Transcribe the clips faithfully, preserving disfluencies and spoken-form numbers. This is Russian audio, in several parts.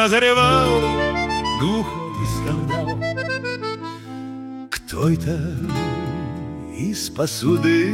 назревал глухой скандал. Кто это из посуды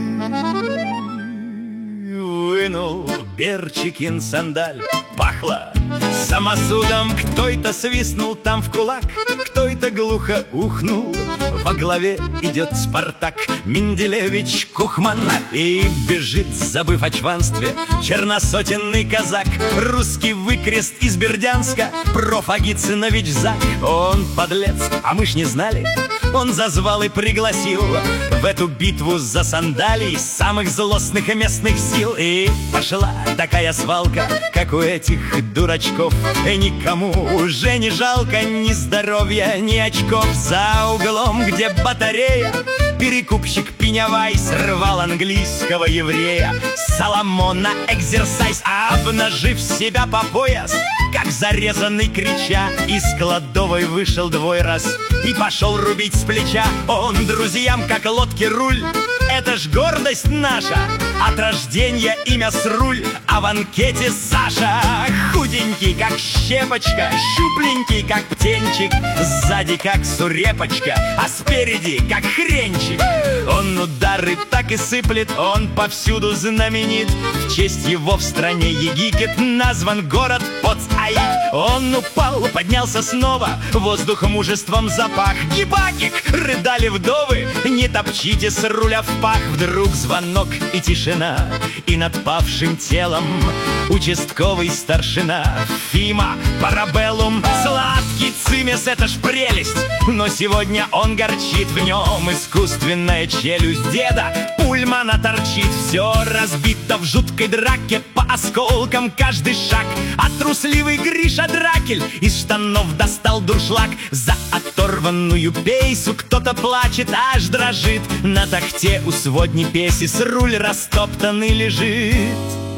вынул Берчикин сандаль? Пахло самосудом. Кто это свистнул там в кулак? Кто это глухо ухнул? Во главе идет Спартак, Менделевич Кухман. И бежит, забыв о чванстве, черносотенный казак, русский выкрест из Бердянска, проф. Агицынович Зак. Он подлец, а мы ж не знали. Он зазвал и пригласил в эту битву за сандалии самых злостных и местных сил. И пошла такая свалка, как у этих дурачков. И никому уже не жалко ни здоровья, ни очков. За углом, где батарея, перекупщик Пенявай срывал английского еврея. Соломона экзерсайз, обнажив себя по пояс, как зарезанный крича, из кладовой вышел двой раз и пошел рубить с плеча. Он друзьям, как лодки руль. Это ж гордость наша, от рождения имя Сруль, а в анкете Саша. Худенький, как щепочка, щупленький, как птенчик, сзади, как сурепочка, а спереди, как хренчик. Он удары так и сыплет, он повсюду знаменит. В честь его в стране Египет назван город Поц-Аид. Он упал, поднялся снова, воздух мужеством запах. Гибакик, рыдали вдовы, не топчите с руля в пах. Вдруг звонок и тишина, и над павшим телом участковый старшина Фима Парабеллум. Сладкий цимес, это ж прелесть, но сегодня он горчит. В нем искусственная челюсть деда Пульмана торчит. Все разбито в жуткой драке, по осколкам каждый шаг. А трусливый Гриша Дракель из штанов достал дуршлаг. За оторванную пейсу кто-то плачет, аж дрожит. На тахте у сводни песи Сруль растоптанный лежит.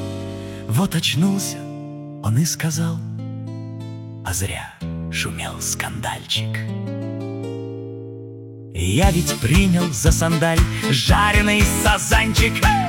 Вот очнулся он и сказал: а зря шумел скандальчик. Я ведь принял за сандаль жареный сазанчик.